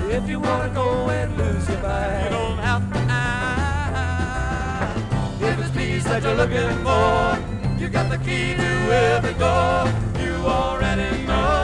If you wanna go and lose your mind, You don't have to ask. if it's peace that you're looking for, you got the key to every door. You already know.